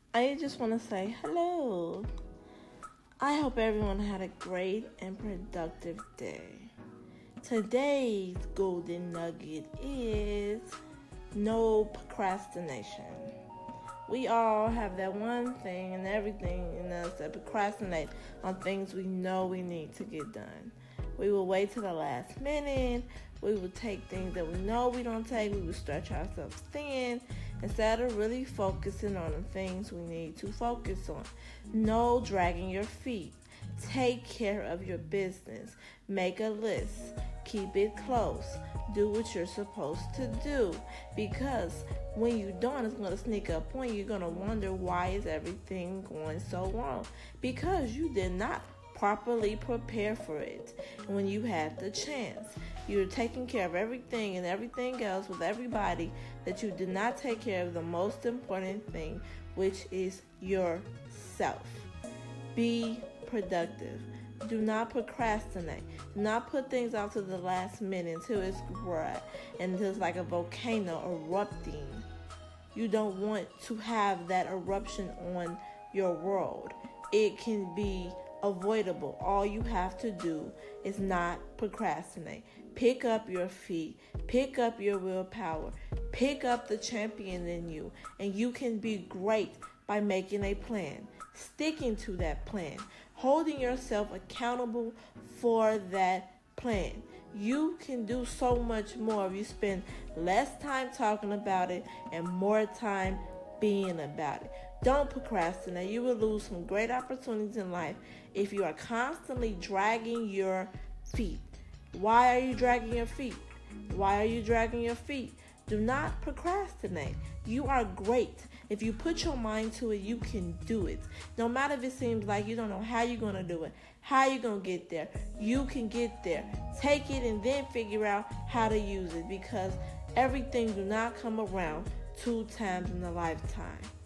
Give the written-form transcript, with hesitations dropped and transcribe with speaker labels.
Speaker 1: I just want to say hello. I hope everyone had a great and productive day. Today's golden nugget is no procrastination. We all have that one thing and everything in us that procrastinate on things we know we need to get done. We will wait till the last minute. We will take things that we know we don't take. We will stretch ourselves thin instead of really focusing on the things we need to focus on. No dragging your feet. Take care of your business. Make a list. Keep it close. Do what you're supposed to do. Because when you don't, it's going to sneak up on you. You're going to wonder why is everything going so wrong. Because you did not properly prepare for it. And when you had the chance, you're taking care of everything and everything else with everybody that you did not take care of the most important thing, which is yourself. Be productive. Do not procrastinate. Do not put things out to the last minute until it's right and until it's like a volcano erupting. You don't want to have that eruption on your world. It can be avoidable. All you have to do is not procrastinate. Pick up your feet. Pick up your willpower. Pick up the champion in you. And you can be great by making a plan. Sticking to that plan. Holding yourself accountable for that plan. You can do so much more if you spend less time talking about it and more time being about it. Don't procrastinate. You will lose some great opportunities in life if you are constantly dragging your feet. Why are you dragging your feet? Why are you dragging your feet? Do not procrastinate. You are great. If you put your mind to it, you can do it. No matter if it seems like you don't know how you're going to do it, how you're going to get there, you can get there. Take it and then figure out how to use it, because everything do not come around 2 times in a lifetime.